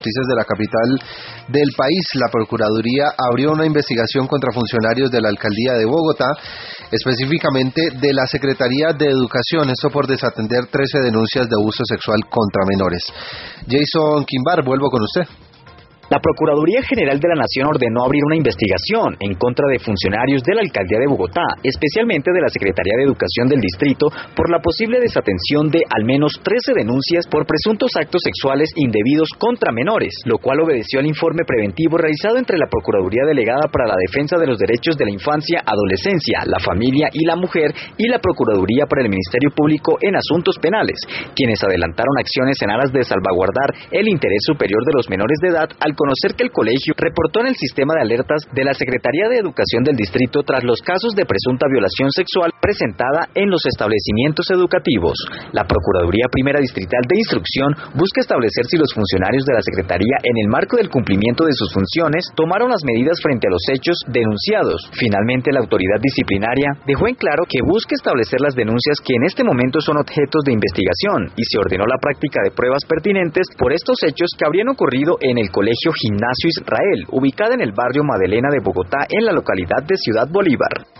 noticias de la capital del país. La Procuraduría abrió una investigación contra funcionarios de la Alcaldía de Bogotá, específicamente de la Secretaría de Educación, esto por desatender 13 denuncias de abuso sexual contra menores. Jason Quimbar, vuelvo con usted. La Procuraduría General de la Nación ordenó abrir una investigación en contra de funcionarios de la Alcaldía de Bogotá, especialmente de la Secretaría de Educación del Distrito, por la posible desatención de al menos 13 denuncias por presuntos actos sexuales indebidos contra menores, lo cual obedeció al informe preventivo realizado entre la Procuraduría Delegada para la Defensa de los Derechos de la Infancia, Adolescencia, la Familia y la Mujer y la Procuraduría para el Ministerio Público en Asuntos Penales, quienes adelantaron acciones en aras de salvaguardar el interés superior de los menores de edad al conocer que el colegio reportó en el sistema de alertas de la Secretaría de Educación del Distrito tras los casos de presunta violación sexual presentada en los establecimientos educativos. La Procuraduría Primera Distrital de Instrucción busca establecer si los funcionarios de la Secretaría, en el marco del cumplimiento de sus funciones, tomaron las medidas frente a los hechos denunciados. Finalmente, la autoridad disciplinaria dejó en claro que busca establecer las denuncias que en este momento son objetos de investigación y se ordenó la práctica de pruebas pertinentes por estos hechos que habrían ocurrido en el colegio Gimnasio Israel, ubicada en el barrio Madelena de Bogotá, en la localidad de Ciudad Bolívar.